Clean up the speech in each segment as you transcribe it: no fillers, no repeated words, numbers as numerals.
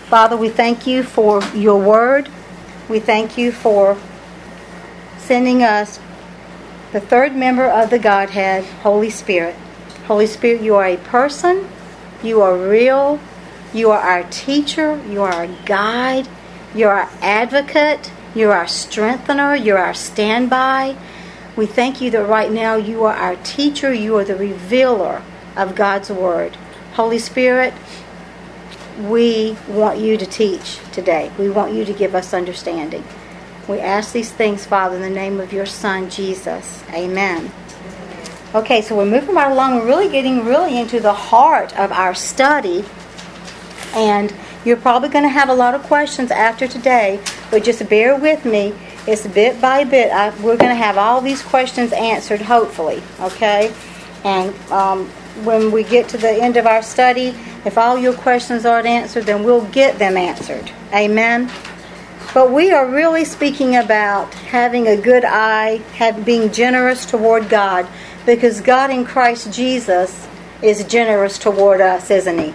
Father, we thank you for your word. We thank you for sending us the third member of the Godhead, Holy Spirit. Holy Spirit, you are a person. You are real. You are our teacher. You are our guide. You are our advocate. You are our strengthener. You are our standby. We thank you that right now you are our teacher. You are the revealer of God's word. Holy Spirit, we want you to teach today. We want you to give us understanding. We ask these things, Father, in the name of your Son, Jesus. Amen. Okay, so we're moving right along. We're really getting into the heart of our study. And you're probably going to have a lot of questions after today, but just bear with me. It's bit by bit. We're going to have all these questions answered, hopefully. Okay? And when we get to the end of our study, if all your questions aren't answered, then we'll get them answered. Amen? But we are really speaking about having a good eye, being generous toward God, because God in Christ Jesus is generous toward us, isn't He?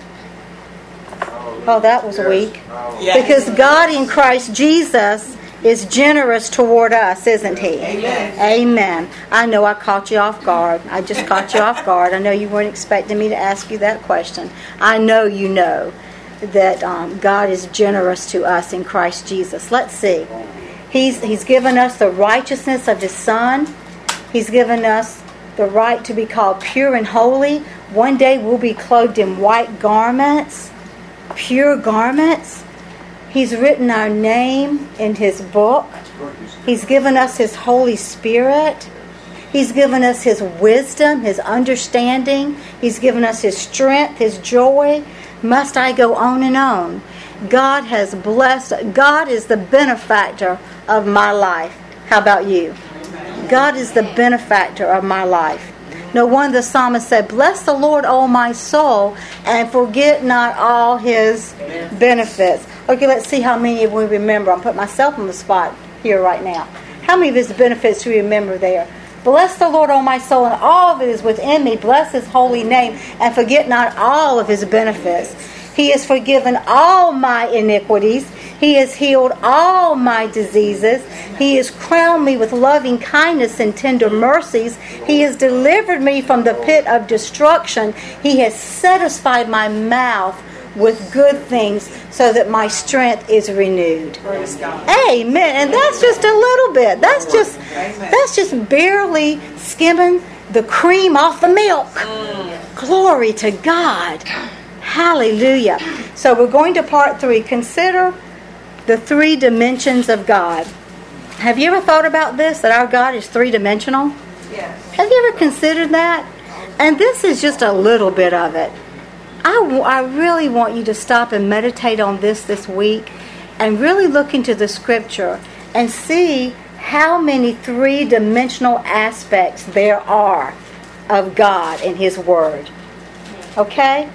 Oh, that was weak. Yes. Because God in Christ Jesus is generous toward us, isn't He? Amen. Amen. I know I caught you off guard. I just caught you off guard. I know you weren't expecting me to ask you that question. I know you know that God is generous to us in Christ Jesus. Let's see. He's given us the righteousness of His Son. He's given us the right to be called pure and holy. One day we'll be clothed in white garments, pure garments. He's written our name in His book. He's given us His Holy Spirit. He's given us His wisdom, His understanding. He's given us His strength, His joy. Must I go on and on? God has blessed. God is the benefactor of my life. How about you? God is the benefactor of my life. No wonder the psalmist said, "Bless the Lord, O my soul, and forget not all His benefits." Okay, let's see how many of we remember. I'm putting myself on the spot here right now. How many of His benefits do we remember there? Bless the Lord, O my soul, and all that is within me. Bless His holy name, and forget not all of His benefits. He has forgiven all my iniquities. He has healed all my diseases. He has crowned me with loving kindness and tender mercies. He has delivered me from the pit of destruction. He has satisfied my mouth with good things so that my strength is renewed. Amen. And that's just a little bit. That's just barely skimming the cream off the milk. Glory to God. Hallelujah. So we're going to part 3. Consider the 3 dimensions of God. Have you ever thought about this, that our God is 3-dimensional? Yes. Have you ever considered that? And this is just a little bit of it. I really want you to stop and meditate on this week and really look into the Scripture and see how many 3-dimensional aspects there are of God and His Word. Okay?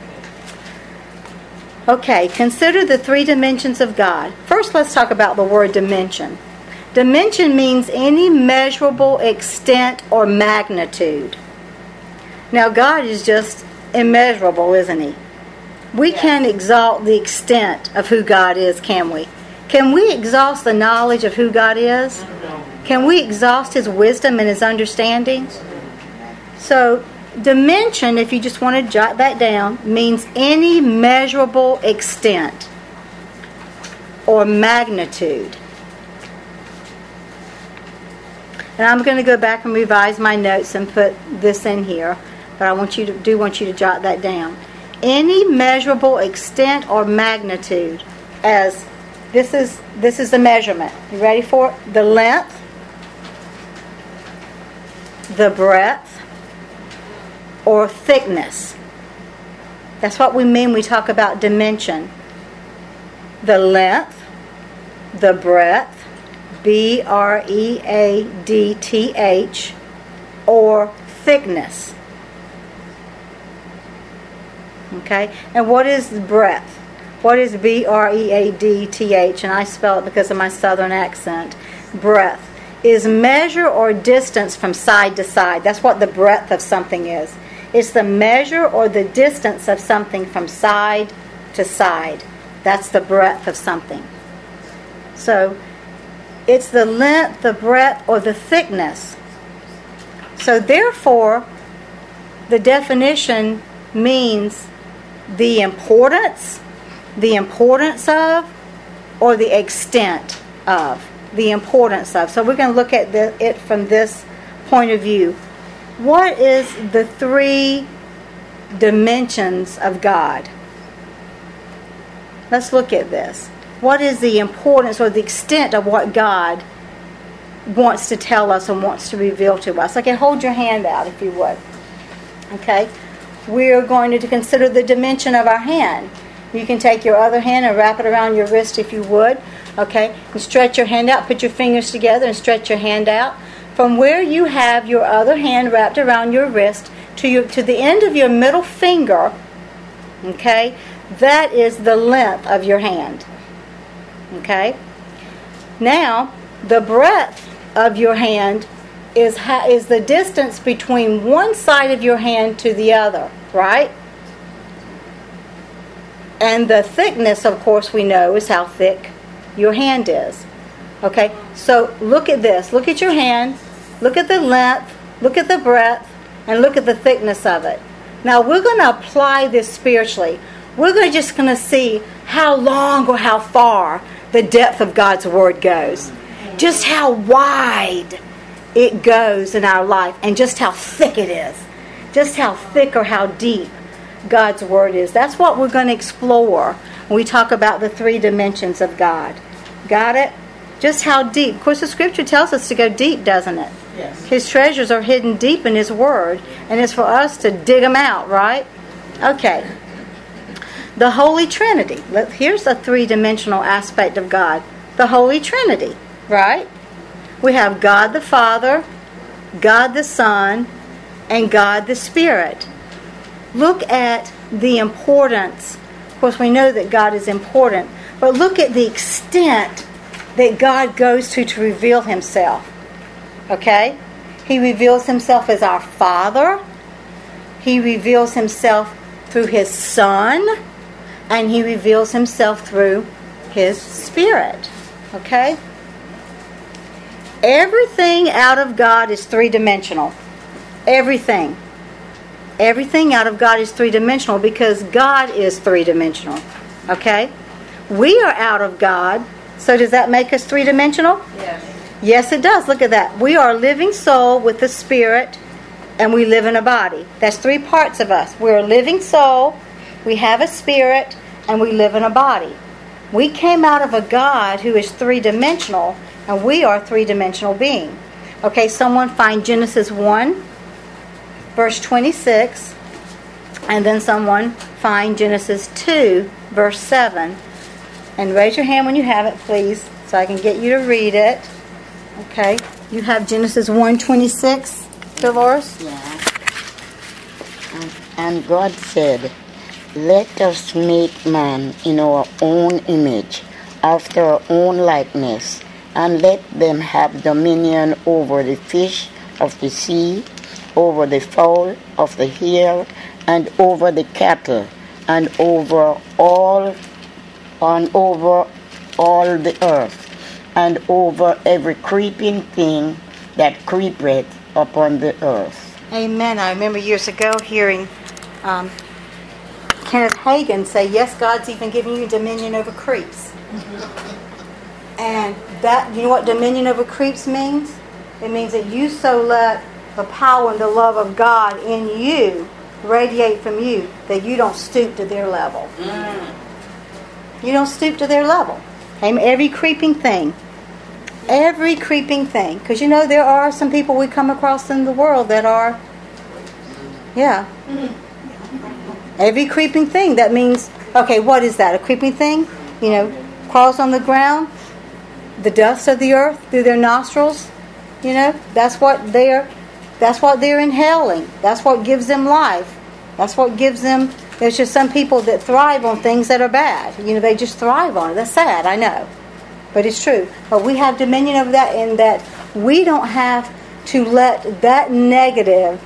Okay, consider the 3 dimensions of God. First, let's talk about the word dimension. Dimension means any measurable extent or magnitude. Now, God is just immeasurable, isn't He? We can't exalt the extent of who God is, can we? Can we exhaust the knowledge of who God is? Can we exhaust His wisdom and His understanding? So, dimension, if you just want to jot that down, means any measurable extent or magnitude. And I'm going to go back and revise my notes and put this in here, but I want you to jot that down. Any measurable extent or magnitude, as this is the measurement. You ready for it? The length, the breadth, or thickness. That's what we mean when we talk about dimension. The length, the breadth, breadth, or thickness. Okay? And what is breadth? What is breadth? And I spell it because of my southern accent. Breadth is measure or distance from side to side. That's what the breadth of something is. It's the measure or the distance of something from side to side. That's the breadth of something. So it's the length, the breadth, or the thickness. So therefore, the definition means the importance of, or the extent of. The importance of. So we're going to look at it from this point of view. What is the three dimensions of God? Let's look at this. What is the importance or the extent of what God wants to tell us and wants to reveal to us? Okay, hold your hand out if you would. Okay, we're going to consider the dimension of our hand. You can take your other hand and wrap it around your wrist if you would. Okay, and stretch your hand out. Put your fingers together and stretch your hand out. From where you have your other hand wrapped around your wrist to the end of your middle finger, okay, that is the length of your hand. Okay? Now, the breadth of your hand is the distance between one side of your hand to the other, right? And the thickness, of course, we know is how thick your hand is. Okay? So, look at this. Look at your hand. Look at the length. Look at the breadth. And look at the thickness of it. Now, we're going to apply this spiritually. We're just going to see how long or how far the depth of God's Word goes. Just how wide it goes in our life, and just how thick it is. Just how thick or how deep God's Word is. That's what we're going to explore when we talk about the three dimensions of God. Got it? Just how deep. Of course, the Scripture tells us to go deep, doesn't it? Yes. His treasures are hidden deep in His Word, and it's for us to dig them out, right? Okay. The Holy Trinity. Here's a three-dimensional aspect of God. The Holy Trinity, right? We have God the Father, God the Son, and God the Spirit. Look at the importance. Of course, we know that God is important, but look at the extent that God goes to reveal Himself. Okay? He reveals Himself as our Father. He reveals Himself through His Son. And He reveals Himself through His Spirit. Okay? Everything out of God is three-dimensional. Everything. Everything out of God is three-dimensional because God is three-dimensional. Okay? We are out of God. So does that make us three-dimensional? Yes. Yes, it does. Look at that. We are a living soul with the Spirit, and we live in a body. That's three parts of us. We're a living soul, we have a spirit, and we live in a body. We came out of a God who is three-dimensional, and we are a three-dimensional being. Okay, someone find Genesis 1, verse 26, and then someone find Genesis 2, verse 7. And raise your hand when you have it, please, so I can get you to read it. Okay, you have Genesis 1:26, Dolores? Yeah. And God said, "Let us make man in our own image, after our own likeness, and let them have dominion over the fish of the sea, over the fowl of the air, and over the cattle, and over all the earth, and over every creeping thing that creepeth upon the earth." Amen. I remember years ago hearing Kenneth Hagin say, yes, God's even giving you dominion over creeps. And that, you know what dominion over creeps means? It means that you so let the power and the love of God in you radiate from you that you don't stoop to their level. You don't stoop to their level. Every creeping thing. Every creeping thing. Because you know there are some people we come across in the world that are, yeah. Every creeping thing. That means, okay, what is that? A creeping thing? You know, crawls on the ground, the dust of the earth through their nostrils. You know, that's what they're inhaling. That's what gives them life. That's what gives them. There's just some people that thrive on things that are bad. You know, they just thrive on it. That's sad, I know. But it's true. But we have dominion over that in that we don't have to let that negative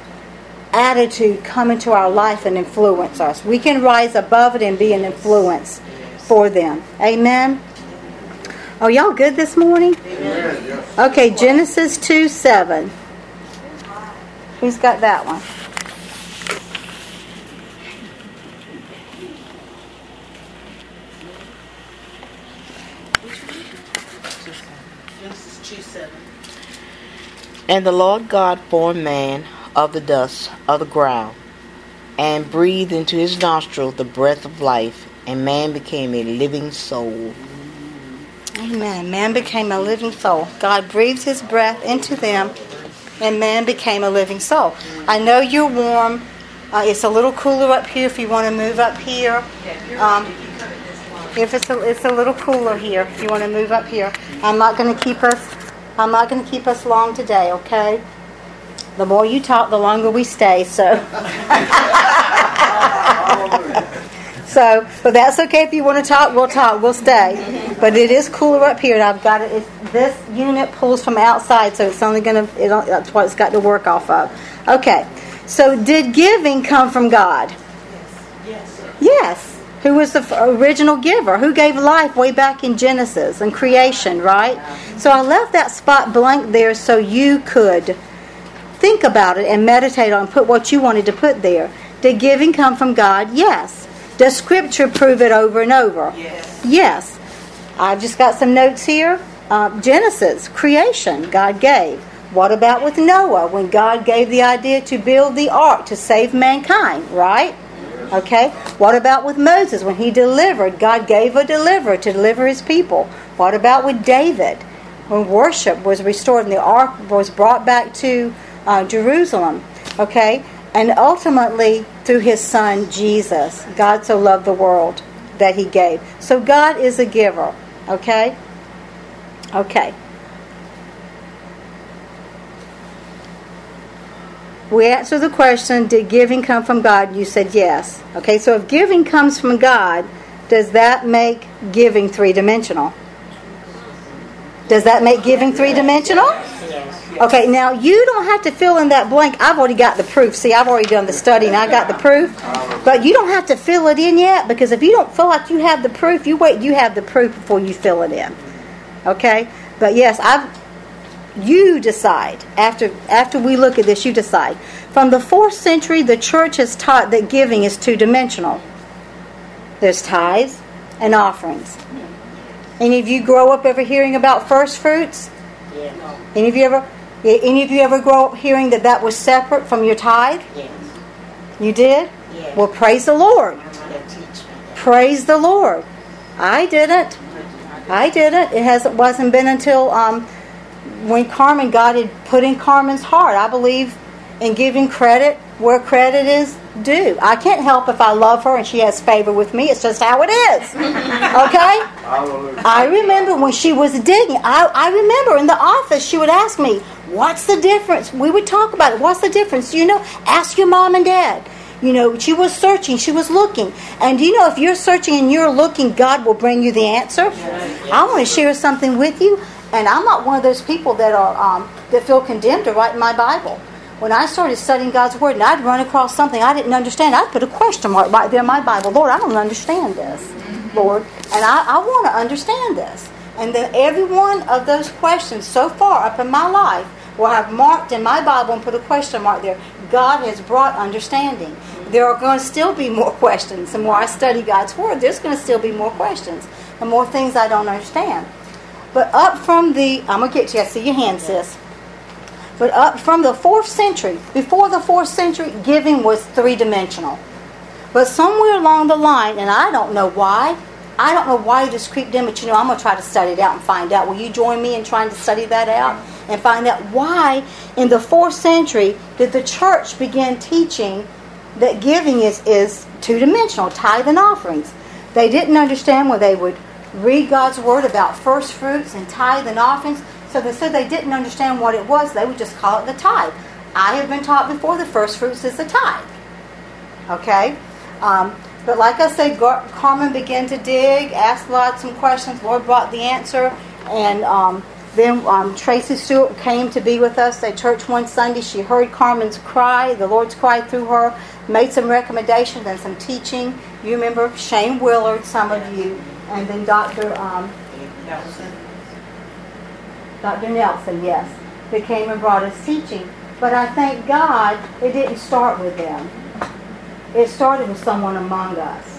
attitude come into our life and influence us. We can rise above it and be an influence for them. Amen. Are y'all good this morning? Amen. Okay, Genesis 2:7. Who's got that one? Genesis 2:7. And the Lord God formed man of the dust of the ground, and breathed into his nostrils the breath of life, and man became a living soul. Amen. Man became a living soul. God breathed his breath into them, and man became a living soul. I know you're warm. It's a little cooler up here if you want to move up here. If it's a little cooler here, if you want to move up here. I'm not going to keep us long today, okay? The more you talk, the longer we stay, so. But that's okay. If you want to talk, we'll stay. But it is cooler up here, and I've got it. This unit pulls from outside, so it's only that's what it's got to work off of. Okay. So, did giving come from God? Yes. Yes. Who was the original giver? Who gave life way back in Genesis and creation, right? So I left that spot blank there so you could think about it and meditate on, put what you wanted to put there. Did giving come from God? Yes. Does Scripture prove it over and over? Yes. Yes. I've just got some notes here. Genesis, creation, God gave. What about with Noah, when God gave the idea to build the ark to save mankind, right? Okay. What about with Moses, when he delivered? God gave a deliverer to deliver his people. What about with David, when worship was restored and the ark was brought back to Jerusalem? Okay. And ultimately, through his son, Jesus, God so loved the world that he gave. So God is a giver. Okay? Okay. We answered the question, did giving come from God? You said yes. Okay, so if giving comes from God, does that make giving three-dimensional? Does that make giving three-dimensional? Okay, now you don't have to fill in that blank. I've already got the proof. See, I've already done the study and I got the proof. But you don't have to fill it in yet, because if you don't feel like you have the proof, you wait, you have the proof before you fill it in. Okay? But yes, you decide. After we look at this, you decide. From the 4th century, the church has taught that giving is two-dimensional. There's tithes and offerings. Any of you grow up ever hearing about first fruits? Yes. Any of you ever grow up hearing that was separate from your tithe? Yes. You did? Yes. Well, praise the Lord. Praise the Lord. I didn't. It wasn't been until when Carmen, God had put in Carmen's heart, I believe, in giving credit where credit is due. I can't help if I love her and she has favor with me. It's just how it is. Okay? I remember when she was digging. I remember in the office she would ask me, what's the difference? We would talk about it. What's the difference? Ask your mom and dad. She was searching. She was looking. And if you're searching and you're looking, God will bring you the answer. Yes. I want to share something with you. And I'm not one of those people that feel condemned to write my Bible. When I started studying God's Word and I'd run across something I didn't understand, I'd put a question mark right there in my Bible. Lord, I don't understand this, Lord. And I want to understand this. And then every one of those questions so far up in my life will have marked in my Bible and put a question mark there. God has brought understanding. There are going to still be more questions. The more I study God's Word, there's going to still be more questions and more things I don't understand. But up from I'm going to get to you. I see your hand, sis. But up from the 4th century, before the 4th century, giving was three-dimensional. But somewhere along the line, and I don't know why this creeped in, but I'm going to try to study it out and find out. Will you join me in trying to study that out and find out why in the 4th century did the church begin teaching that giving is two-dimensional, tithe and offerings? They didn't understand when they would read God's Word about first fruits and tithe and offerings. So they said they didn't understand what it was. They would just call it the tithe. I have been taught before the first fruits is the tithe. Okay? But like I said, Carmen began to dig, asked lots of questions. Lord brought the answer. And then Tracy Stewart came to be with us at church one Sunday. She heard Carmen's cry, the Lord's cry through her, made some recommendations and some teaching. You remember Shane Willard, some of you. and then Dr. Nelson, yes, that came and brought us teaching. But I thank God it didn't start with them. It started with someone among us,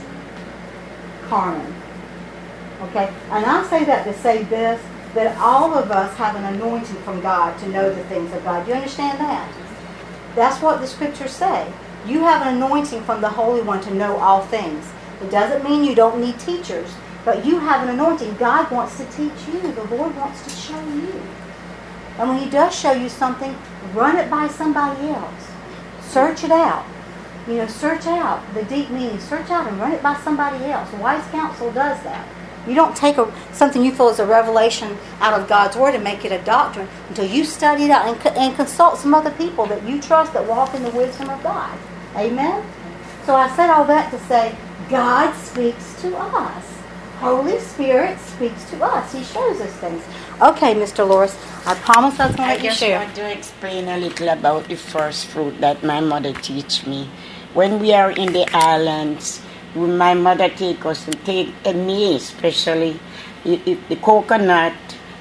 Carmen. Okay? And I say that to say this, that all of us have an anointing from God to know the things of God. Do you understand that? That's what the scriptures say. You have an anointing from the Holy One to know all things. It doesn't mean you don't need teachers, but you have an anointing. God wants to teach you. The Lord wants to show you. And when He does show you something, run it by somebody else. Search it out. Search out the deep meaning. Search out and run it by somebody else. Wise counsel does that. You don't take something you feel is a revelation out of God's Word and make it a doctrine until you study it out and consult some other people that you trust that walk in the wisdom of God. Amen? So I said all that to say God speaks to us. Holy Spirit speaks to us. He shows us things. Okay, Mr. Loris, I promise I was going to let you share. I just want to explain a little about the first fruit that my mother teach me. When we are in the islands, my mother take us and me especially, the coconut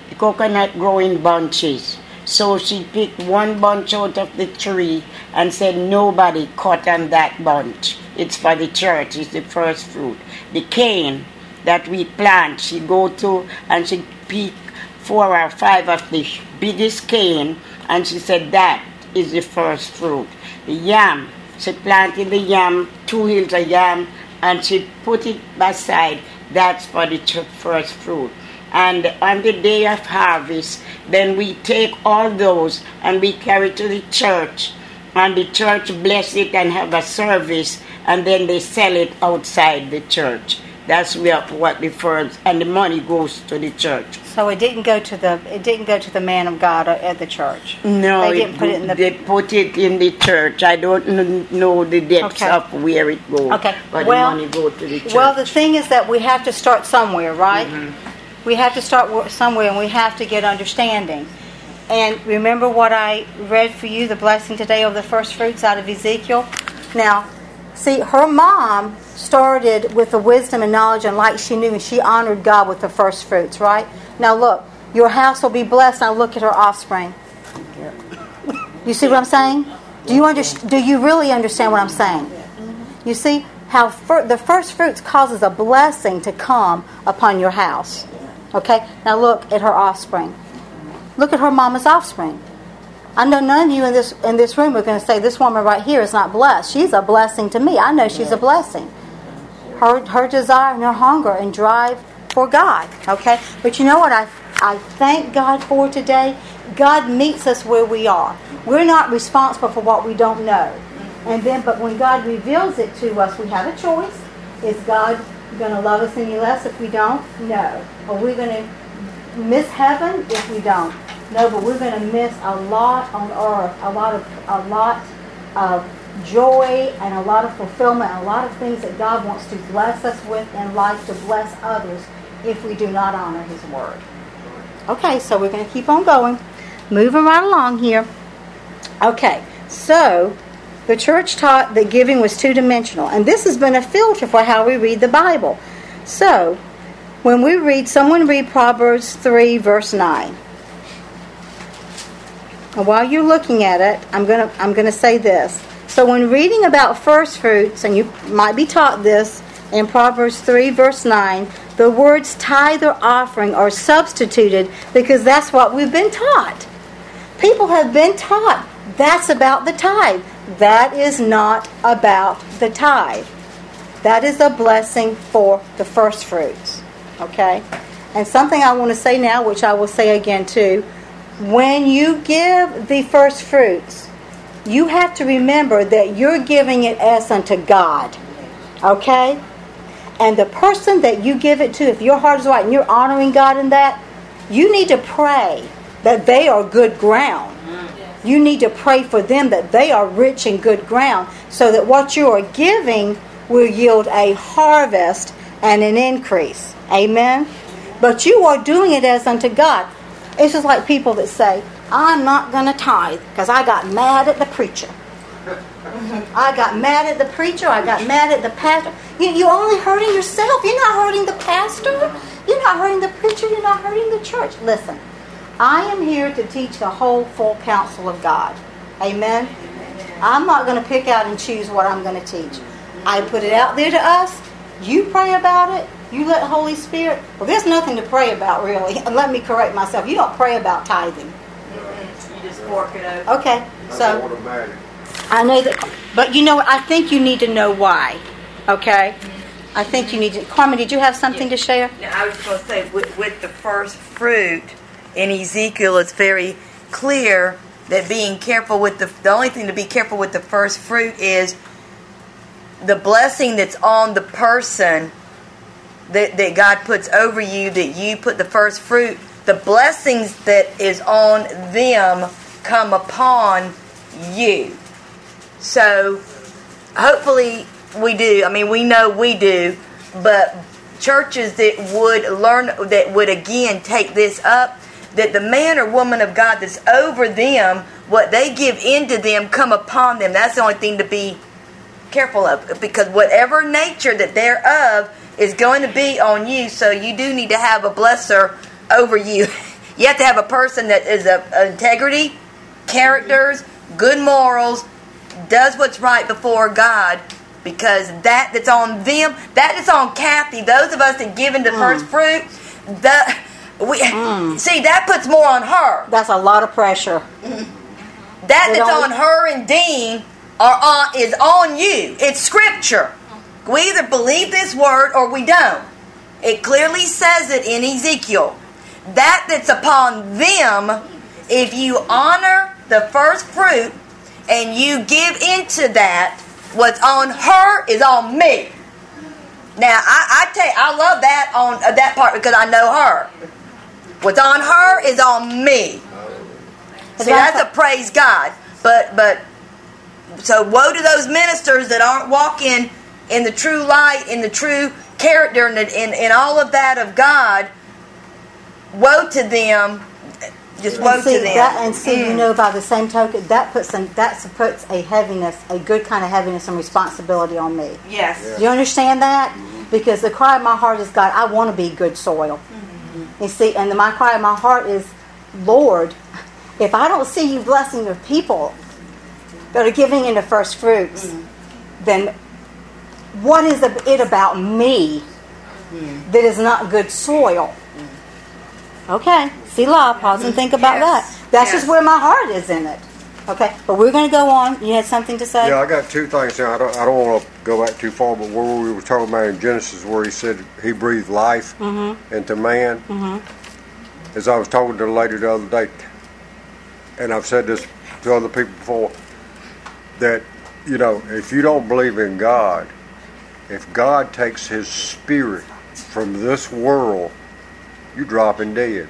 grow in bunches. So she picked one bunch out of the tree and said, nobody cut on that bunch. It's for the church. It's the first fruit. The cane that we plant, she go to and she pick 4 or 5 of the biggest cane, and she said that is the first fruit. The yam, she planted the yam, 2 hills of yam, and she put it beside. That's for the first fruit. And on the day of harvest, then we take all those and we carry to the church, and the church bless it and have a service, and then they sell it outside the church. That's what the first, and the money goes to the church. So it didn't go to the man of God at the church. No, they didn't put it in the. They put it in the church. I don't know the depths of where it goes. Okay. But the money goes to the church. Well, the thing is that we have to start somewhere, right? Mm-hmm. We have to start somewhere, and we have to get understanding. And remember what I read for you, the blessing today of the first fruits out of Ezekiel. Now, see, her mom started with the wisdom and knowledge and light she knew, and she honored God with the first fruits, right? Now look, your house will be blessed. Now look at her offspring. You see what I'm saying? Do you really understand what I'm saying? You see how the first fruits causes a blessing to come upon your house. Okay? Now look at her offspring. Look at her mama's offspring. I know none of you in this room are going to say this woman right here is not blessed. She's a blessing to me. I know she's a blessing. Her desire and her hunger and drive for God. Okay? But you know what I thank God for today? God meets us where we are. We're not responsible for what we don't know. But when God reveals it to us, we have a choice. Is God going to love us any less if we don't? No. Are we going to miss heaven if we don't? No, but we're going to miss a lot on earth, a lot of joy and a lot of fulfillment, and a lot of things that God wants to bless us with in life, to bless others if we do not honor His Word. Okay, so we're going to keep on going. Moving right along here. Okay, so the church taught that giving was two-dimensional, and this has been a filter for how we read the Bible. So, when we read, someone read Proverbs 3, verse 9. And while you're looking at it, I'm going to say this. So when reading about first fruits, and you might be taught this in Proverbs 3, verse 9, the words tithe or offering are substituted because that's what we've been taught. People have been taught that's about the tithe. That is not about the tithe. That is a blessing for the first fruits. Okay? And something I want to say now, which I will say again too, when you give the first fruits, you have to remember that you're giving it as unto God. Okay? And the person that you give it to, if your heart is right and you're honoring God in that, you need to pray that they are good ground. You need to pray for them that they are rich in good ground, so that what you are giving will yield a harvest and an increase. Amen? But you are doing it as unto God. It's just like people that say, I'm not going to tithe because I got mad at the preacher. I got mad at the preacher. I got mad at the pastor. You're only hurting yourself. You're not hurting the pastor. You're not hurting the preacher. You're not hurting the church. Listen, I am here to teach the whole full counsel of God. Amen? I'm not going to pick out and choose what I'm going to teach. I put it out there to us. You pray about it. You let the Holy Spirit... Well, there's nothing to pray about, really. And let me correct myself. You don't pray about tithing. You just fork it over. Okay, so... I know that... But you know what? I think you need to know why. Okay? I think you need to... Carmen, did you have something to share? Now, I was going to say, with the first fruit in Ezekiel, it's very clear that being careful with the only thing to be careful with the first fruit is the blessing that's on the person that God puts over you, that you put the first fruit, the blessings that is on them come upon you. So hopefully we do. I mean, we know we do, but churches that would learn, that would again take this up, that the man or woman of God that's over them, what they give into them come upon them. That's the only thing to be careful of, because whatever nature that they're of is going to be on you. So you do need to have a blesser over you. You have to have a person that is of integrity, characters, good morals, does what's right before God, because that's on them, that is on Kathy. Those of us that give into first fruit, see, that puts more on her. That's a lot of pressure. That's on her and Dean is on you. It's scripture. We either believe this word or we don't. It clearly says it in Ezekiel. That's upon them. If you honor the first fruit and you give into that, what's on her is on me. Now, I tell you, I love that on that part because I know her. What's on her is on me. See, that's a praise God. But so woe to those ministers that aren't walking in the true light, in the true character, and in all of that of God. Woe to them. Just woe to them. You know, by the same token, that puts a heaviness, a good kind of heaviness and responsibility on me. Yes. Do you understand that? Because the cry of my heart is, God, I want to be good soil. You see, and my cry of my heart is, Lord, if I don't see you blessing your people that are giving into first fruits, then what is it about me that is not good soil? Okay, Selah, pause and think about that. That's just where my heart is in it. Okay, but we're going to go on. You had something to say? Yeah, I got two things now. I don't want to go back too far, but where we were talking about in Genesis, where he said he breathed life into man. As I was talking to the lady the other day, and I've said this to other people before, that, you know, if you don't believe in God, if God takes his spirit from this world, you dropping dead.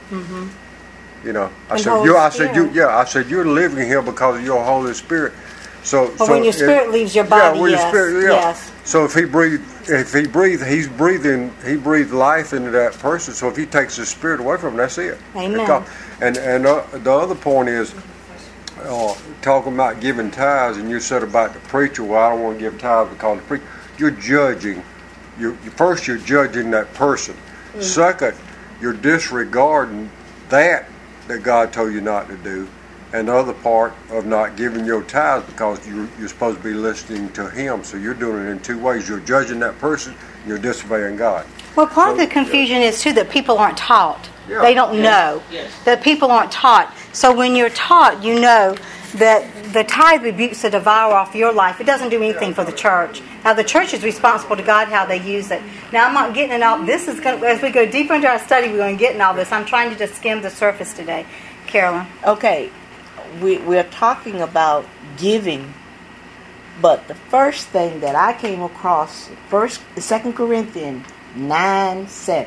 You know, I said you're living here because of your Holy Spirit. So when your spirit leaves your body, yes. So if he breathed, he breathed life into that person. So if he takes his spirit away from him, that's it. Amen. And the other point is talking about giving tithes, and you said about the preacher. Well, I don't want to give tithes because the preacher. You're judging. You're judging that person. Second, you're disregarding that God told you not to do, and the other part of not giving your tithes because you're supposed to be listening to him. So you're doing it in two ways. You're judging that person, and you're disobeying God. Well, part of the confusion is too that people aren't taught. Yeah. They don't know. Yes. That people aren't taught. So when you're taught, you know that the tithe rebukes the devourer off your life. It doesn't do anything for the church. Now, the church is responsible to God how they use it. Now, I'm not getting in all this. Is going to, as we go deeper into our study, we're going to get in all this. I'm trying to just skim the surface today. Carolyn. Okay, we're talking about giving, but the first thing that I came across, 2 Corinthians 9:7.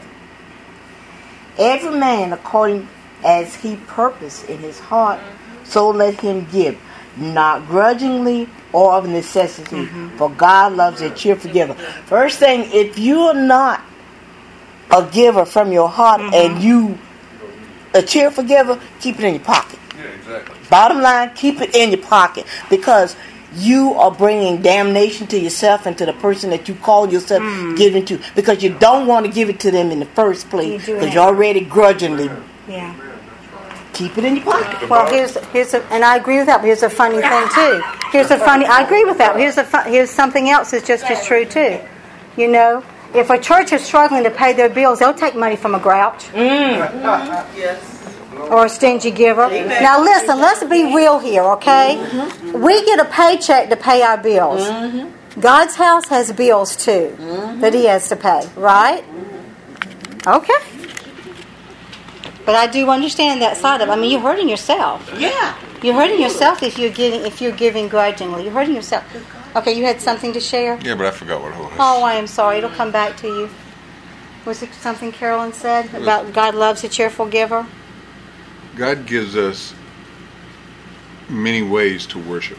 Every man according as he purposed in his heart, so let him give, not grudgingly or of necessity, for God loves a cheerful giver. First thing, if you're not a giver from your heart and you a cheerful giver, keep it in your pocket. Yeah, exactly. Bottom line, keep it in your pocket, because you are bringing damnation to yourself and to the person that you call yourself giving to, because you don't want to give it to them in the first place because you're already grudgingly. Yeah. Keep it in your pocket. Well, and I agree with that. But here's a funny thing too. I agree with that. But here's something else that's just as true too. You know, if a church is struggling to pay their bills, they'll take money from a grouch. Yes. Or a stingy giver. Now listen, let's be real here, okay? We get a paycheck to pay our bills. God's house has bills too that He has to pay, right? Okay. But I do understand that side of it. I mean, you're hurting yourself. Yeah. You're hurting yourself if you're giving grudgingly. You're hurting yourself. Okay, you had something to share? Yeah, but I forgot what it was. Oh, I am sorry. It'll come back to you. Was it something Carolyn said about God loves a cheerful giver? God gives us many ways to worship.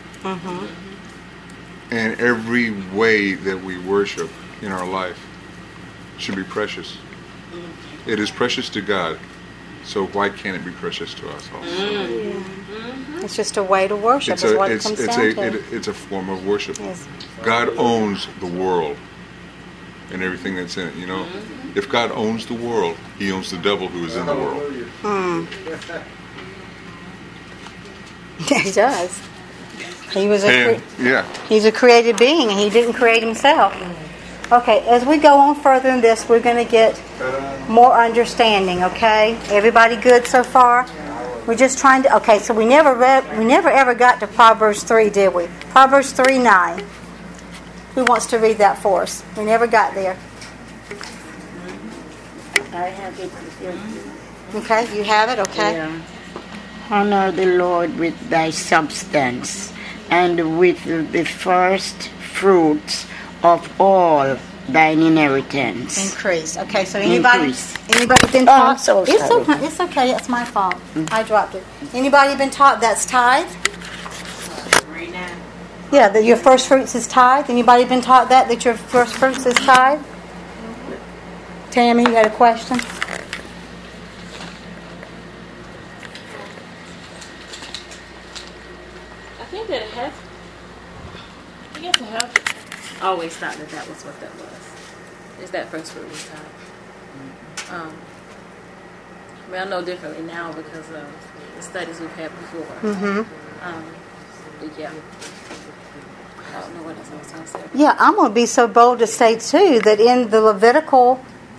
And every way that we worship in our life should be precious. It is precious to God, so why can't it be precious to us also? It's just a way to worship is what it comes down to. It's a form of worship. Yes. God owns the world and everything that's in it, you know. If God owns the world, He owns the devil who is in the world. Yeah, He does. He was He's a created being, and He didn't create Himself. Okay, as we go on further in this, we're going to get more understanding. Okay, everybody good so far? We're just trying to. Okay, so we never ever got to Proverbs 3, did we? Proverbs 3:9. Who wants to read that for us? We never got there. I have it. Okay, you have it. Okay. Yeah. Honor the Lord with thy substance, and with the first fruits of all thine inheritance. Increase. Okay, so anybody been Oh, I'm taught? so It's sorry. okay. It's okay. It's my fault. I dropped it. Anybody been taught that's tithe? Yeah, that your first fruits is tithe. Anybody been taught that your first fruits is tithe? Tammy, you had a question? I think that it has. I guess I have always thought that was what that was. Is that first fruit was time. I mean, I know differently now because of the studies we've had before. But yeah, I don't know what else I was going to say. Yeah, I'm going to be so bold to say too that in the Levitical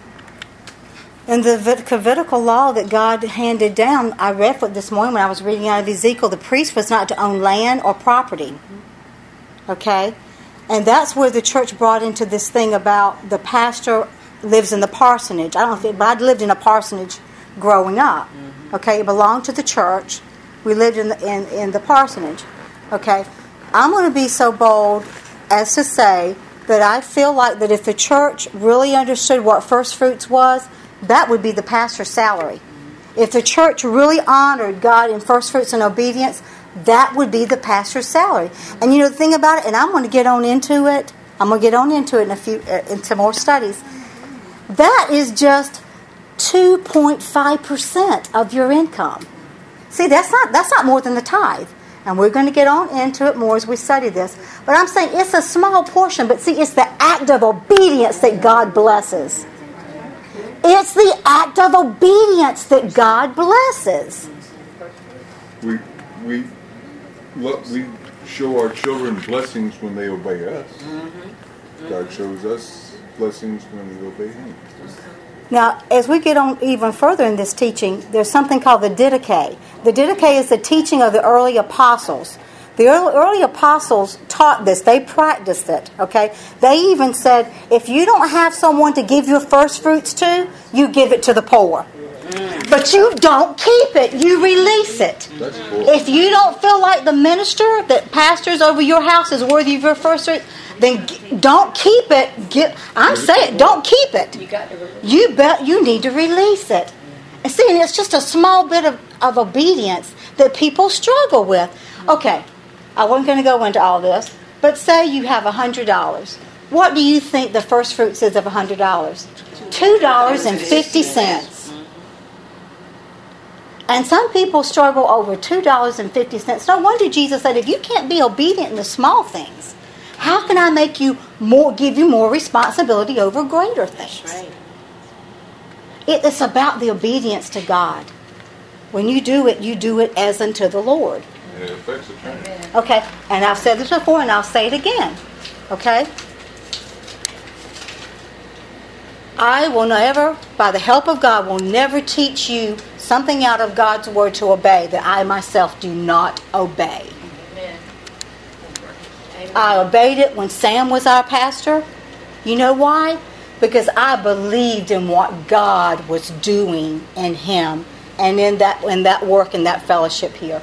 law that God handed down, I read it this morning when I was reading out of Ezekiel, the priest was not to own land or property. Okay? And that's where the church brought into this thing about the pastor lives in the parsonage. I don't know but I lived in a parsonage growing up. Okay? It belonged to the church. We lived in the parsonage. Okay? I'm going to be so bold as to say that I feel like that if the church really understood what first fruits was, that would be the pastor's salary. If the church really honored God in first fruits and obedience, that would be the pastor's salary. And you know the thing about it, and I'm going to get on into it. I'm going to get on into it in a few into more studies. That is just 2.5% of your income. See, that's not more than the tithe. And we're going to get on into it more as we study this. But I'm saying it's a small portion, but see, it's the act of obedience that God blesses. It's the act of obedience that God blesses. We show our children blessings when they obey us. God shows us blessings when we obey Him. Now, as we get on even further in this teaching, there's something called the Didache. The Didache is the teaching of the early apostles. The early apostles taught this. They practiced it. Okay? They even said, if you don't have someone to give your first fruits to, you give it to the poor. But you don't keep it. You release it. That's cool. If you don't feel like the minister that pastors over your house is worthy of your first fruit, then don't keep it. I'm saying, don't keep it. You need to release it. And see, and it's just a small bit of obedience that people struggle with. Okay, I wasn't going to go into all this, but say you have $100. What do you think the first fruits is of $100? $2.50. And some people struggle over $2.50. No wonder Jesus said, if you can't be obedient in the small things, how can I make you more, give you more responsibility over greater things? That's right. It's about the obedience to God. When you do it as unto the Lord. It affects the Trinity. Okay, and I've said this before and I'll say it again. Okay? I will never, by the help of God, will never teach you something out of God's word to obey that I myself do not obey. Amen. I obeyed it when Sam was our pastor. You know why? Because I believed in what God was doing in him and in that work and that fellowship here.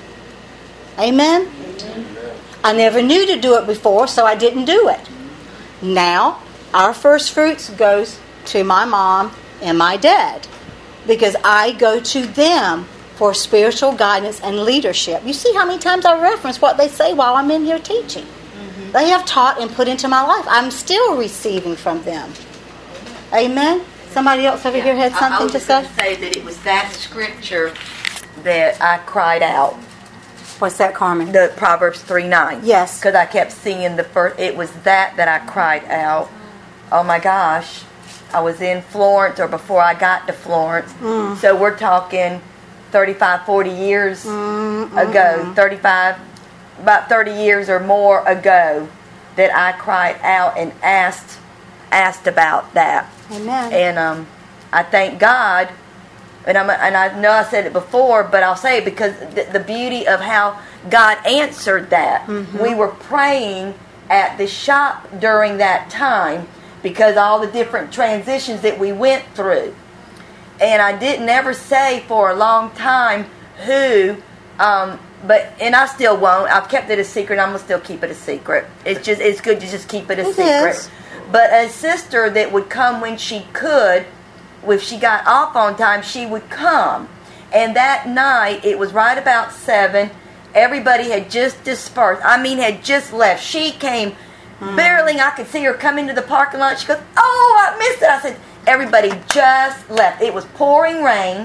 Amen? I never knew to do it before, so I didn't do it. Now, our first fruits goes to my mom and my dad because I go to them for spiritual guidance and leadership. You see how many times I reference what they say while I'm in here teaching. Mm-hmm. They have taught and put into my life. I'm still receiving from them. Amen? Somebody else over here had something to say? I was going to say that it was that scripture that I cried out. What's that, Carmen? The Proverbs 3:9. Yes. Because I kept seeing the first. It was that I cried out. Oh my gosh. I was in Florence, or before I got to Florence. So we're talking 35, 40 years ago. About 30 years or more ago, that I cried out and asked about that. Amen. And I thank God. And I know I said it before, but I'll say it because the beauty of how God answered that. Mm-hmm. We were praying at the shop during that time because all the different transitions that we went through. And I didn't ever say for a long time who, and I still won't. I've kept it a secret. I'm going to still keep it a secret. It's good to just keep it a secret. Is. But a sister that would come when she could, if she got off on time, she would come. And that night, it was right about 7. Everybody had just dispersed. Had just left. She came barely. I could see her come into the parking lot. She goes, "Oh, I missed it." I said, "Everybody just left." It was pouring rain.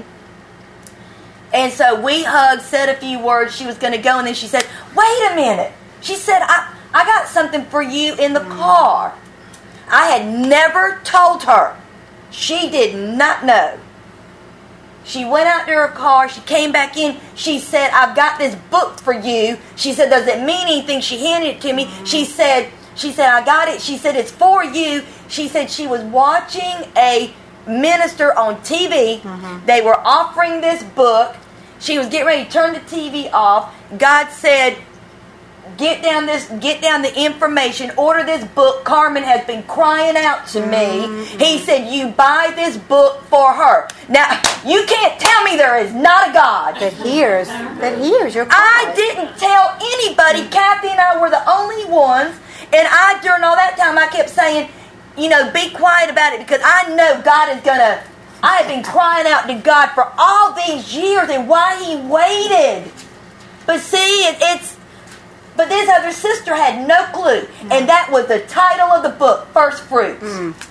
And so we hugged, said a few words. She was going to go. And then she said, "Wait a minute." She said, I got something for you in the car. I had never told her. She did not know. She went out to her car. She came back in. She said, "I've got this book for you." She said, "Does it mean anything?" She handed it to me. She said, "I got it." She said, "It's for you." She said she was watching a minister on TV. Mm-hmm. They were offering this book. She was getting ready to turn the TV off. God said, Get down the information, order this book. Carmen has been crying out to me. Mm-hmm. He said, "You buy this book for her." Now, you can't tell me there is not a God that hears your cry. I didn't tell anybody. Kathy and I were the only ones. And during all that time, I kept saying, be quiet about it because I know God is going to. I have been crying out to God for all these years and why He waited. But see, But this other sister had no clue. And that was the title of the book, First Fruits.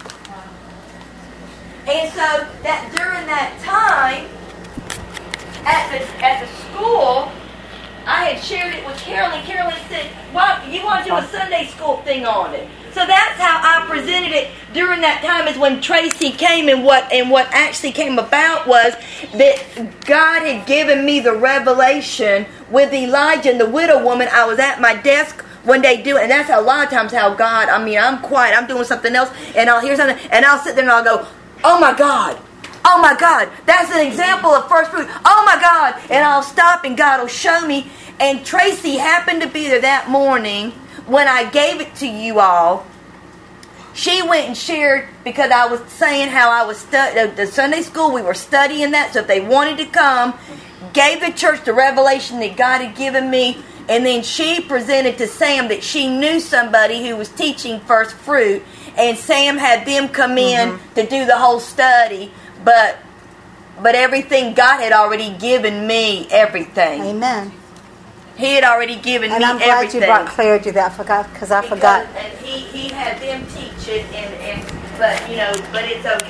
And so that during that time, at the school, I had shared it with Carolyn. Carolyn said, "Well, you want to do a Sunday school thing on it." So that's how I presented it during that time, is when Tracy came, and what actually came about was that God had given me the revelation with Elijah and the widow woman. I was at my desk one day doing, and that's a lot of times how God, I'm quiet, I'm doing something else, and I'll hear something, and I'll sit there and I'll go, "Oh my God. Oh my God, that's an example of first fruit. Oh my God." And I'll stop and God will show me. And Tracy happened to be there that morning when I gave it to you all. She went and shared, because I was saying how I was the Sunday school, we were studying that. So if they wanted to come, gave the church the revelation that God had given me. And then she presented to Sam that she knew somebody who was teaching first fruit. And Sam had them come in to do the whole study. But everything, God had already given me everything. Amen. He had already given me everything. And I'm glad you brought clarity to that, because I forgot. And he had them teach it, but it's okay.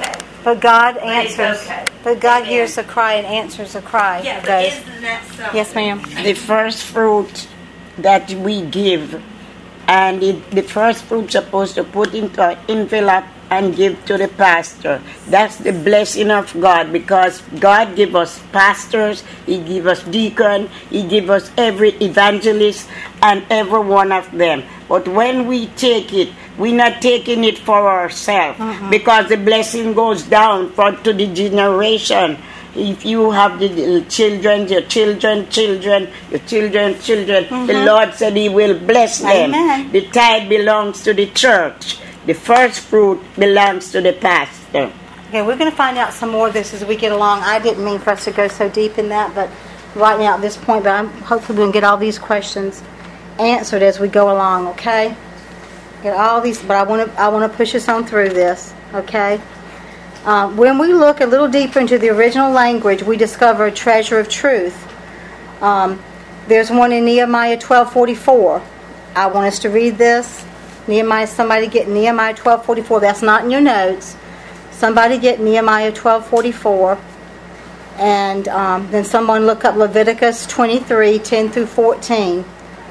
But God But it's answers. okay. But God Amen. hears a cry and answers a cry. Yeah, of but those. isn't that something? Yes, ma'am. The first fruit that we give, and the first fruit supposed to put into an envelope and give to the pastor. That's the blessing of God, because God give us pastors, He give us deacon, He give us every evangelist and every one of them. But when we take it, we're not taking it for ourselves, because the blessing goes down to the generation. If you have the children, your children, your children, the Lord said He will bless them. Amen. The tithe belongs to the church. The first fruit belongs to the pastor. Okay, we're going to find out some more of this as we get along. I didn't mean for us to go so deep in that, but right now at this point, but hopefully we'll get all these questions answered as we go along. Okay, get all these, but I want to push us on through this. Okay. When we look a little deeper into the original language, we discover a treasure of truth. There's one in Nehemiah 12:44. I want us to read this. Somebody get Nehemiah 12:44. That's not in your notes. Somebody get Nehemiah 12:44. And then someone look up Leviticus 23:10 through 14.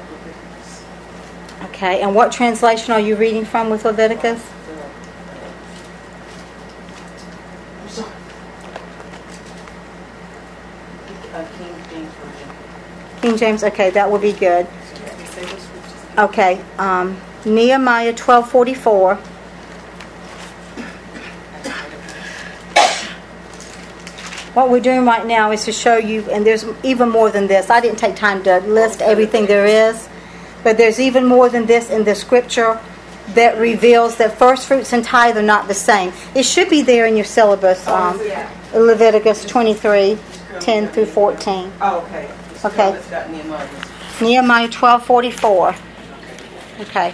Okay, and what translation are you reading from with Leviticus? King James, okay, that will be good. Okay, Nehemiah 12:44. What we're doing right now is to show you, and there's even more than this. I didn't take time to list everything there is, but there's even more than this in the scripture that reveals that first fruits and tithe are not the same. It should be there in your syllabus, Leviticus 23:10 through 14. Oh, okay. Okay. It's got Nehemiah. Nehemiah 12:44. Okay.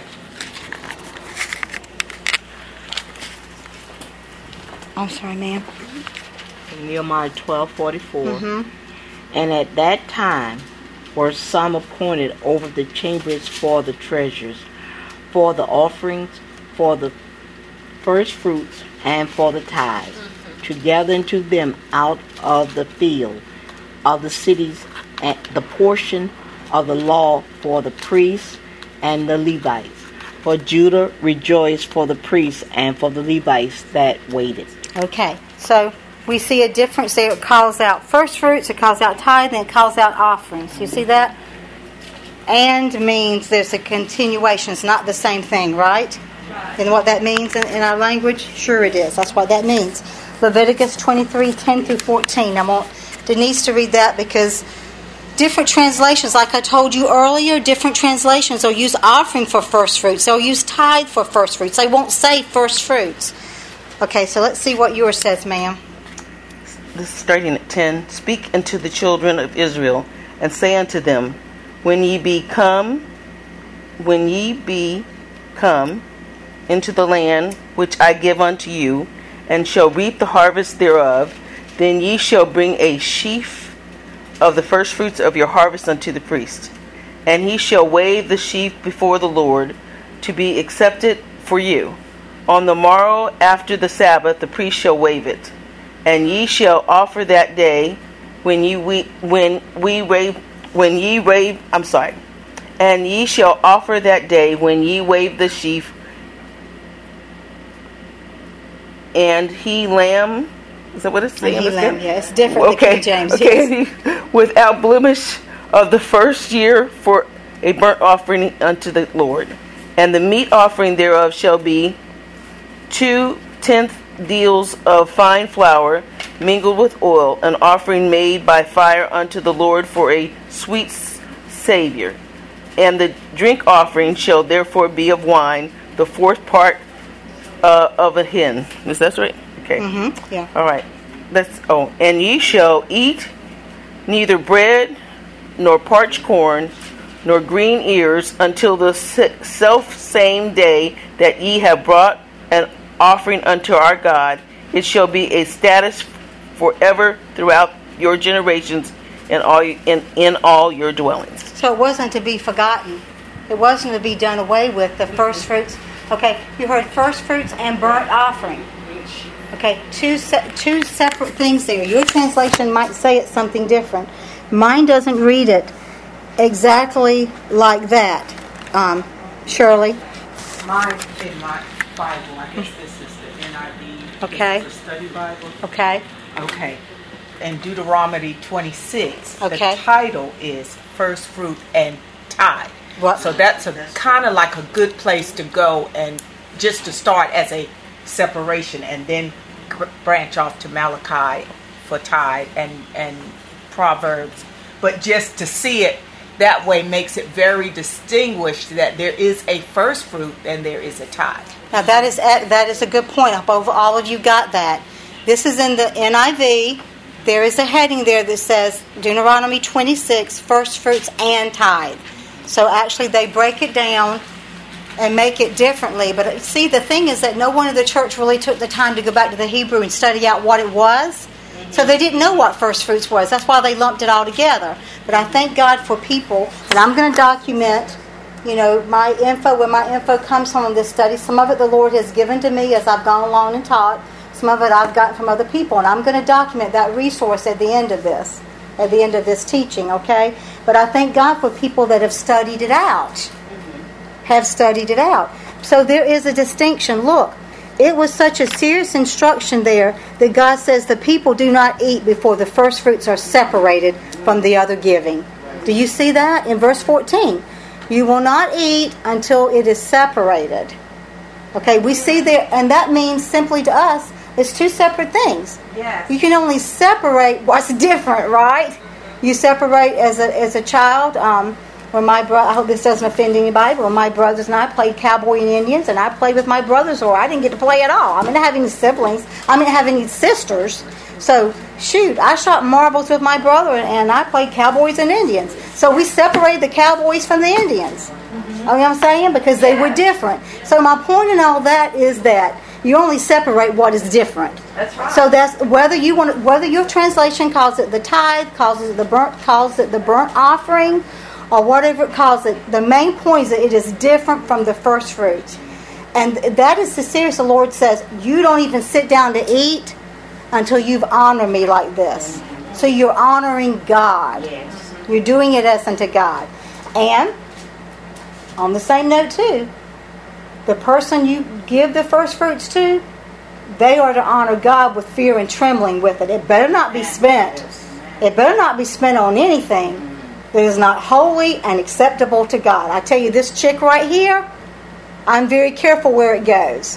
I'm sorry, ma'am. Nehemiah 12:44. And at that time were some appointed over the chambers for the treasures, for the offerings, for the first fruits, and for the tithes, to gather into them out of the field of the cities and the portion of the law for the priests and the Levites. For Judah rejoiced for the priests and for the Levites that waited. Okay, so we see a difference there. It calls out first fruits, it calls out tithe, and it calls out offerings. You see that? And means there's a continuation. It's not the same thing, right? And what that means in our language? Sure it is. That's what that means. Leviticus 23:10 through 14. I want Denise to read that, because different translations, like I told you earlier, different translations will use offering for first fruits. They'll use tithe for first fruits. They won't say first fruits. Okay, so let's see what yours says, ma'am. This is starting at 10. Speak unto the children of Israel, and say unto them, When ye be come into the land which I give unto you, and shall reap the harvest thereof, then ye shall bring a sheaf of the first fruits of your harvest unto the priest. And he shall wave the sheaf before the Lord, to be accepted for you. On the morrow after the Sabbath the priest shall wave it. And ye shall offer that day and ye shall offer that day when ye wave the sheaf, and he lamb. Is that what it's saying? Yeah, it's different than King James. Okay. Yes. Without blemish of the first year for a burnt offering unto the Lord. And the meat offering thereof shall be 2/10 deals of fine flour mingled with oil, an offering made by fire unto the Lord for a sweet Savior. And the drink offering shall therefore be of wine, the fourth part of a hin. Is that right? Okay. Yeah. All right. And ye shall eat neither bread, nor parched corn, nor green ears, until the self same day that ye have brought an offering unto our God. It shall be a status forever throughout your generations in all your dwellings. So it wasn't to be forgotten. It wasn't to be done away with, the first fruits. Okay, you heard first fruits and burnt offering. Okay, Okay, two separate things there. Your translation might say it's something different. Mine doesn't read it exactly like that. Shirley? Mine, in my Bible, I guess this is the NIV. Okay. This is the study Bible. Okay. Okay. In Deuteronomy 26, Okay. the title is First Fruit and Tithe. What? So that's kind of like a good place to go and just to start as a separation and then branch off to Malachi for tithe and Proverbs. But just to see it that way makes it very distinguished that there is a first fruit and there is a tithe. Now that is a good point. I hope all of you got that. This is in the NIV. There is a heading there that says Deuteronomy 26, first fruits and tithe. So actually they break it down and make it differently. But see, the thing is that no one in the church really took the time to go back to the Hebrew and study out what it was. So they didn't know what first fruits was. That's why they lumped it all together. But I thank God for people, and I'm going to document, my info, when my info comes from this study. Some of it the Lord has given to me as I've gone along and taught. Some of it I've gotten from other people. And I'm going to document that resource at the end of this teaching, okay? But I thank God for people that have studied it out. So there is a distinction. Look, it was such a serious instruction there that God says the people do not eat before the first fruits are separated from the other giving. Do you see that? In verse 14, you will not eat until it is separated. Okay, we see there, and that means simply to us, it's two separate things. Yes. You can only separate what's different, right? You separate as a child. When my brother, I hope this doesn't offend anybody, but when my brothers and I played cowboy and Indians, and I played with my brothers, or I didn't get to play at all. I didn't have any siblings. I didn't have any sisters. So, I shot marbles with my brother, and I played cowboys and Indians. So we separated the cowboys from the Indians. You know what I'm saying? Because they were different. So my point in all that is that you only separate what is different. That's right. So that's whether your translation calls it the tithe, calls it the burnt offering, or whatever it calls it. The main point is that it is different from the first fruits. And that is the serious. The Lord says, you don't even sit down to eat until you've honored me like this. So you're honoring God. Yes. You're doing it as unto God. And on the same note too, the person you give the first fruits to, they are to honor God with fear and trembling with it. It better not be spent. It better not be spent on anything that is not holy and acceptable to God. I tell you, this chick right here, I'm very careful where it goes.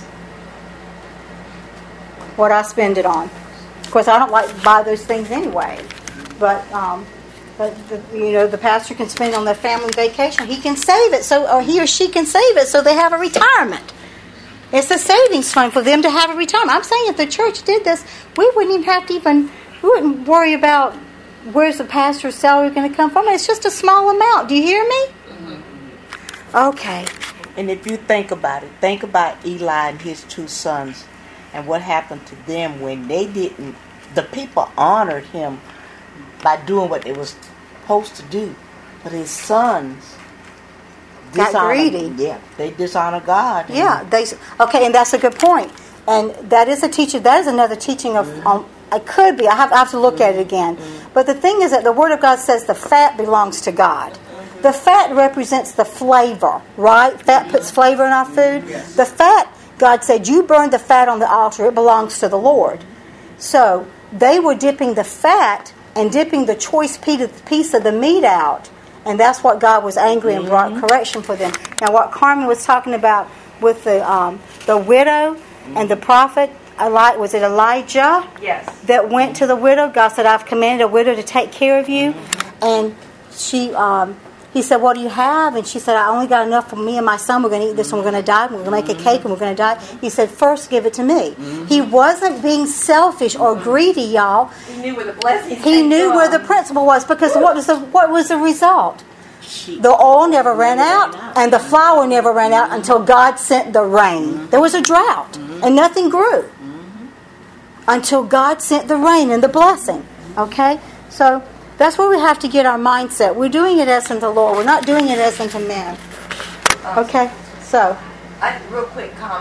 What I spend it on. Of course, I don't like to buy those things anyway. But the pastor can spend it on their family vacation. He can save it, or he or she can save it so they have a retirement. It's a savings fund for them to have a retirement. I'm saying if the church did this, we wouldn't wouldn't worry about where's the pastor's salary going to come from. It's just a small amount. Do you hear me? Okay. And if you think about it, think about Eli and his two sons and what happened to them when they didn't. The people honored him by doing what they were supposed to do, but his sons got greedy. Yeah, they dishonor God. Yeah, and that's a good point. And that is a teaching. That is another teaching of. It could be. I have to look at it again. But the thing is that the Word of God says the fat belongs to God. The fat represents the flavor, right? Fat puts flavor in our food. The fat, God said, you burn the fat on the altar. It belongs to the Lord. So they were dipping the fat and dipping the choice piece of the meat out. And that's what God was angry and brought correction for them. Now what Carmen was talking about with the widow and the prophet, was it Elijah? Yes. That went to the widow. God said, I've commanded a widow to take care of you. And he said, what do you have? And she said, I only got enough for me and my son. We're going to eat this and we're going to die. We're going to make a cake and we're going to die. He said, first give it to me. He wasn't being selfish or greedy, y'all. He knew where the blessings He knew where the principle was, because what was the result? The oil never ran out and the flour never ran out until God sent the rain. There was a drought and nothing grew until God sent the rain and the blessing. Okay? So that's where we have to get our mindset. We're doing it as unto the Lord. We're not doing it as unto men. Okay? So. Real quick comment.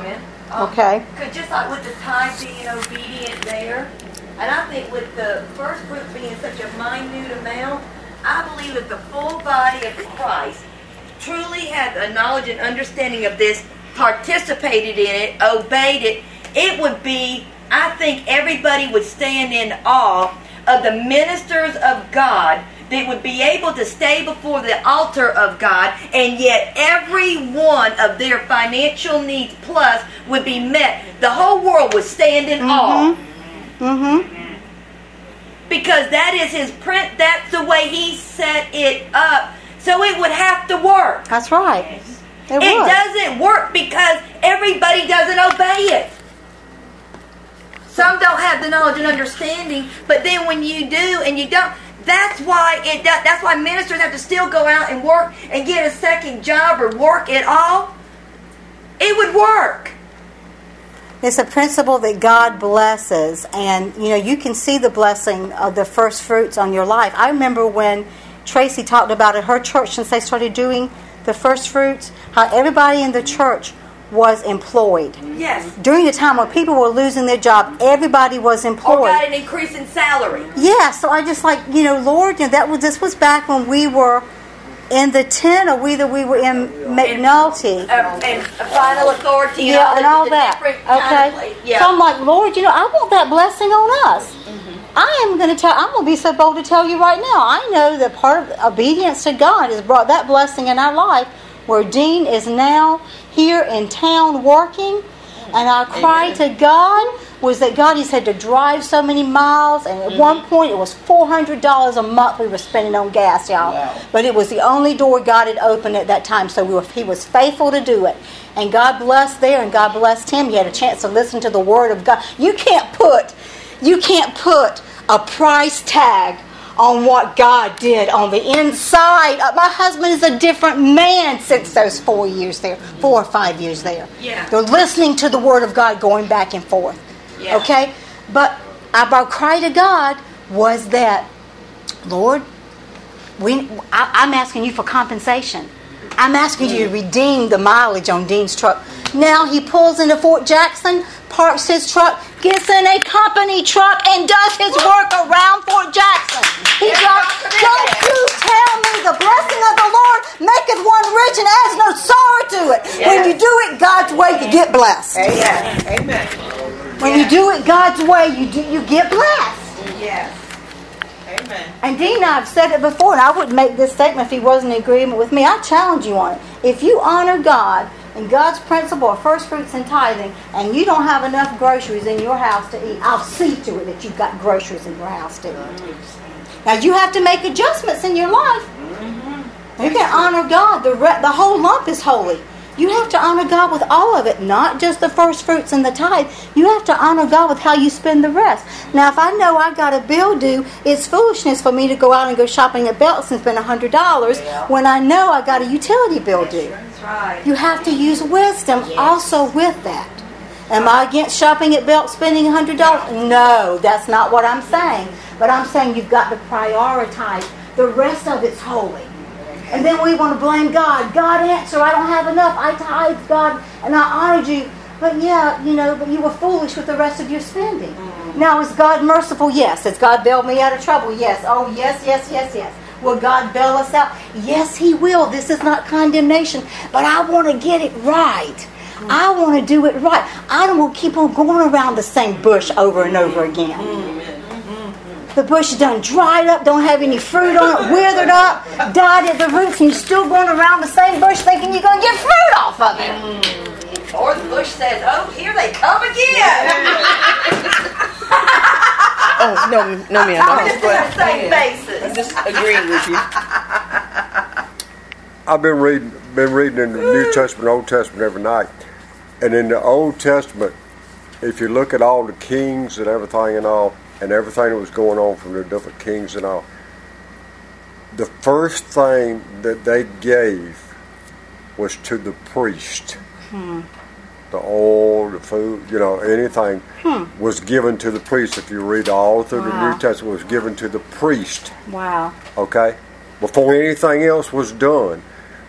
Okay. Because just like with the tithe being obedient there, and I think with the first fruit being such a minute amount, I believe that the full body of Christ truly had a knowledge and understanding of this, participated in it, obeyed it, it would be, I think everybody would stand in awe of the ministers of God that would be able to stay before the altar of God, and yet every one of their financial needs plus would be met. The whole world would stand in awe. Because that is his print, that's the way he set it up. So it would have to work. That's right. It doesn't work because everybody doesn't obey it. Some don't have the knowledge and understanding, but then when you do and you don't, that's why that's why ministers have to still go out and work and get a second job or work at all. It would work. It's a principle that God blesses, and you can see the blessing of the first fruits on your life. I remember when Tracy talked about at her church, since they started doing the first fruits, how everybody in the church was employed. Yes. During the time when people were losing their job, everybody was employed. Or got an increase in salary. Yeah, so I just Lord, this was back when we were in the tent, or whether we were in McNulty. And final authority. Yeah, and all that. Okay. Yeah. So I'm like, Lord, I want that blessing on us. I'm going to be so bold to tell you right now. I know that part of obedience to God has brought that blessing in our life, where Dean is now here in town working, and our cry to God was that God, he said, to drive so many miles, and at one point it was $400 a month we were spending on gas, y'all. Wow. But it was the only door God had opened at that time, so he was faithful to do it. And God blessed there, and God blessed him. He had a chance to listen to the Word of God. You can't put a price tag on what God did on the inside. My husband is a different man since those 4 or 5 years there. Yeah. They're listening to the Word of God going back and forth. Yeah. Okay? But our cry to God was that, Lord, I'm asking you for compensation. I'm asking you to redeem the mileage on Dean's truck. Now he pulls into Fort Jackson, parks his truck, gets in a company truck, and does his work around Fort Jackson. He goes, don't you tell me the blessing of the Lord maketh one rich and adds no sorrow to it. Yes. When you do it God's way, you get blessed. Amen. When you do it God's way, you get blessed. Yes. Amen. And Dean and I have said it before, and I wouldn't make this statement if he wasn't in agreement with me. I challenge you on it. If you honor God and God's principle of first fruits and tithing, and you don't have enough groceries in your house to eat, I'll see to it that you've got groceries in your house to eat. Now, you have to make adjustments in your life. You can honor God. The whole lump is holy. You have to honor God with all of it, not just the first fruits and the tithe. You have to honor God with how you spend the rest. Now, if I know I got a bill due, it's foolishness for me to go out and go shopping at Belk's and spend $100 when I know I got a utility bill due. That's right. You have to use wisdom also with that. Am I against shopping at Belk's spending $100? No, that's not what I'm saying. But I'm saying you've got to prioritize. The rest of it's holy. And then we want to blame God. God answer, I don't have enough. I tithed, God, and I honored you. But but you were foolish with the rest of your spending. Now, is God merciful? Yes. Has God bailed me out of trouble? Yes. Oh, yes. Will God bail us out? Yes, He will. This is not condemnation. But I want to get it right. I want to do it right. I don't want to keep on going around the same bush over and over again. The bush is done dried up, don't have any fruit on it, withered up, died at the roots, and you're still going around the same bush thinking you're going to get fruit off of it. Or the bush says, oh, here they come again. Oh, no, ma'am. I'm just on the same basis. I'm just agreeing with you. I've been reading in the New Testament, Old Testament every night. And in the Old Testament, if you look at all the kings and everything and everything that was going on from the different kings and all, the first thing that they gave was to the priest. The oil, the food, anything was given to the priest. If you read all through the New Testament, it was given to the priest. Wow. Okay? Before anything else was done.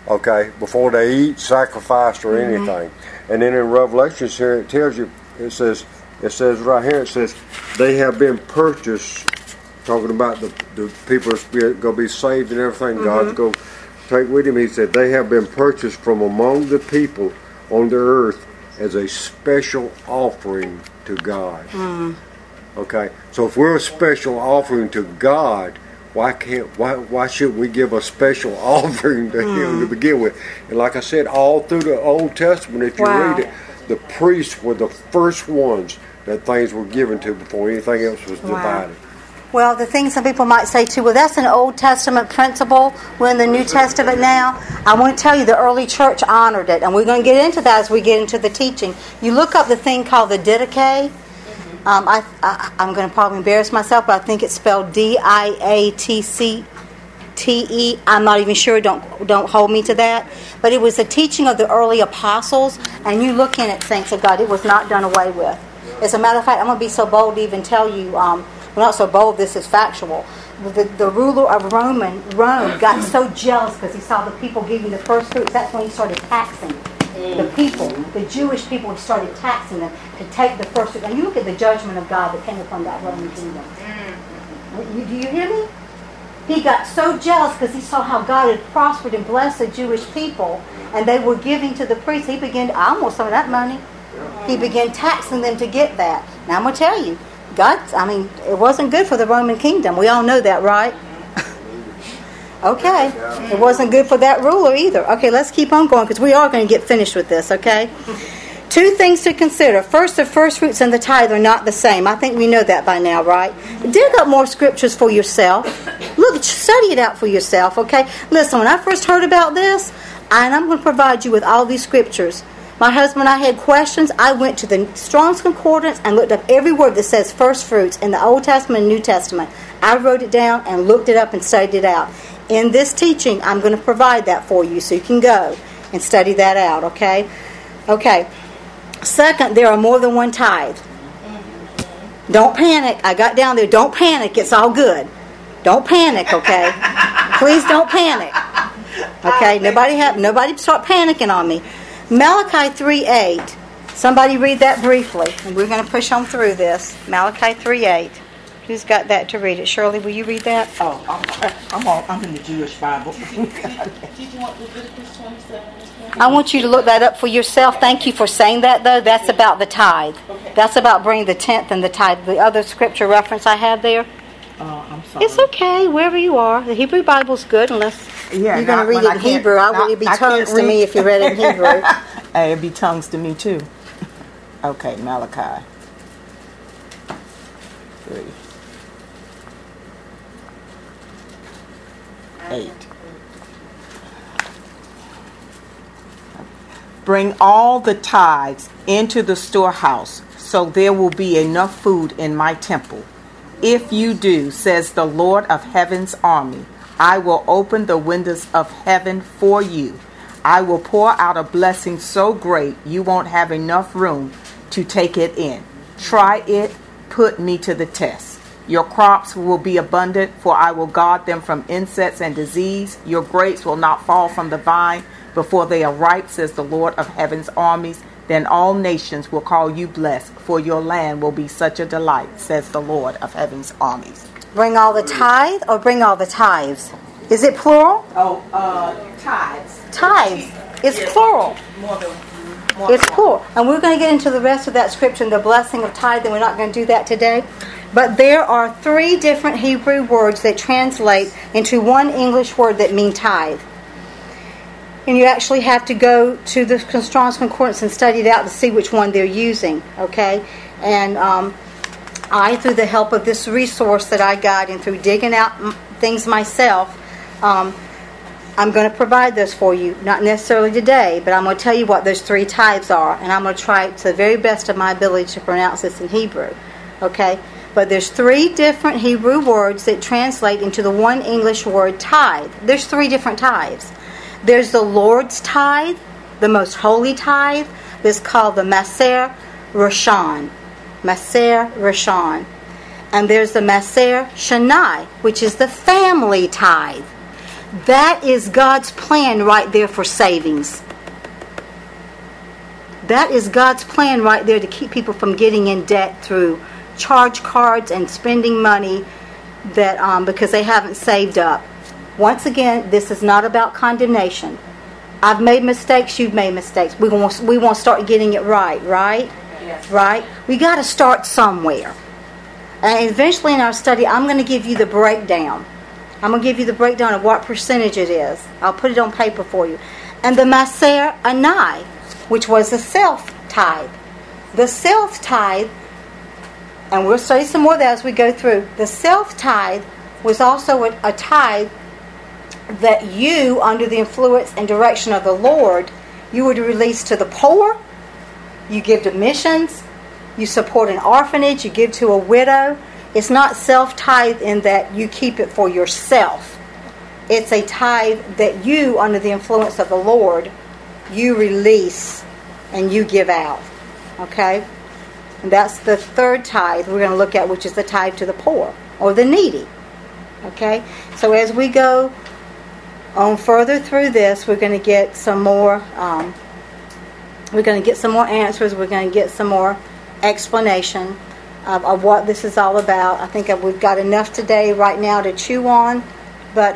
Okay, before they eat, sacrificed, or anything. And then in Revelations here, it tells you, it says right here, it says, they have been purchased, talking about the people that's going to be saved and everything, God's going to take with him. He said, they have been purchased from among the people on the earth as a special offering to God. Okay, so if we're a special offering to God, why shouldn't we give a special offering to Him to begin with? And like I said, all through the Old Testament, if you read it, the priests were the first ones that things were given to before anything else was divided. Well, the thing some people might say too, well, that's an Old Testament principle. We're in the New Testament now. I want to tell you, the early church honored it, and we're going to get into that as we get into the teaching. You look up the thing called the Didache. I'm going to probably embarrass myself, but I think it's spelled Diatcte. I'm not even sure. Don't hold me to that. But it was the teaching of the early apostles, and you look in it, saints of God, it was not done away with. As a matter of fact, I'm going to be so bold to even tell you. Well, not so bold. This is factual. The ruler of Rome got so jealous because he saw the people giving the first fruits. That's when he started taxing the people, the Jewish people. He started taxing them to take the first fruits. And you look at the judgment of God that came upon that Roman kingdom. Do you hear me? He got so jealous because he saw how God had prospered and blessed the Jewish people, and they were giving to the priests. He began, I want some of that money. He began taxing them to get that. Now I'm going to tell you, it wasn't good for the Roman kingdom. We all know that, right? Okay. It wasn't good for that ruler either. Okay, let's keep on going because we are going to get finished with this, okay? Two things to consider. First, the first fruits and the tithe are not the same. I think we know that by now, right? Dig up more scriptures for yourself. Look, study it out for yourself, okay? Listen, when I first heard about this, and I'm going to provide you with all these scriptures. My husband and I had questions. I went to the Strong's Concordance and looked up every word that says first fruits in the Old Testament and New Testament. I wrote it down and looked it up and studied it out. In this teaching, I'm going to provide that for you so you can go and study that out, okay? Okay. Second, there are more than one tithe. Don't panic. I got down there. Don't panic. It's all good. Don't panic, okay? Please don't panic. Okay? Nobody start panicking on me. Malachi 3:8. Somebody read that briefly, and we're going to push on through this. Malachi 3:8. Who's got that to read it? Shirley, will you read that? Oh, I'm in the Jewish Bible. Did you want Leviticus 27? I want you to look that up for yourself. Thank you for saying that, though. That's about the tithe. Okay. That's about bringing the tenth and the tithe. The other scripture reference I have there. I'm sorry. It's okay, wherever you are. The Hebrew Bible's good, unless you're going to read it in Hebrew. It'd be tongues to me if you read it in Hebrew. It'd be tongues to me, too. Okay, Malachi 3:8. Bring all the tithes into the storehouse, so there will be enough food in my temple. If you do, says the Lord of heaven's army, I will open the windows of heaven for you. I will pour out a blessing so great you won't have enough room to take it in. Try it, put me to the test. Your crops will be abundant, for I will guard them from insects and disease. Your grapes will not fall from the vine before they are ripe, says the Lord of heaven's armies. Then all nations will call you blessed, for your land will be such a delight, says the Lord of heaven's armies. Bring all the tithe or bring all the tithes? Is it plural? Tithes. Tithes. It's plural. It's plural. And we're going to get into the rest of that scripture and the blessing of tithe, and we're not going to do that today. But there are 3 different Hebrew words that translate into one English word that mean tithe. And you actually have to go to the Strong's Concordance and study it out to see which one they're using, okay? And I, through the help of this resource that I got and through digging out things myself, I'm going to provide those for you. Not necessarily today, but I'm going to tell you what those 3 tithes are. And I'm going to try to the very best of my ability to pronounce this in Hebrew, okay? But there's 3 different Hebrew words that translate into the one English word tithe. There's 3 different tithes. There's the Lord's tithe, the most holy tithe, that's called the Maser Rishon. Maser Rishon. And there's the Maser Shanai, which is the family tithe. That is God's plan right there for savings. That is God's plan right there to keep people from getting in debt through charge cards and spending money that because they haven't saved up. Once again, this is not about condemnation. I've made mistakes, you've made mistakes. We want to start getting it right? Yes. Right? We got to start somewhere. And eventually in our study, I'm going to give you the breakdown. I'm going to give you the breakdown of what percentage it is. I'll put it on paper for you. And the Maser Anai, which was the self-tithe. The self-tithe, and we'll study some more of that as we go through. The self-tithe was also a tithe that you, under the influence and direction of the Lord, you would release to the poor. You give to missions. You support an orphanage. You give to a widow. It's not self-tithe in that you keep it for yourself. It's a tithe that you, under the influence of the Lord, you release and you give out. Okay? And that's the third tithe we're going to look at, which is the tithe to the poor or the needy. Okay? So as we go on further through this, we're going to get some more answers. We're going to get some more explanation of what this is all about. I think we've got enough today right now to chew on, but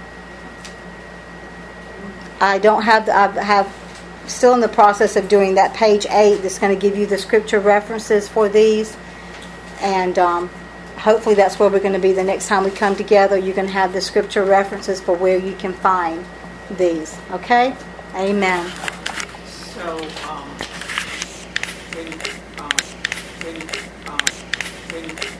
I have still in the process of doing that page 8 that's going to give you the scripture references for these, and hopefully that's where we're going to be the next time we come together. You're going to have the scripture references for where you can find these. Okay? Amen. So, when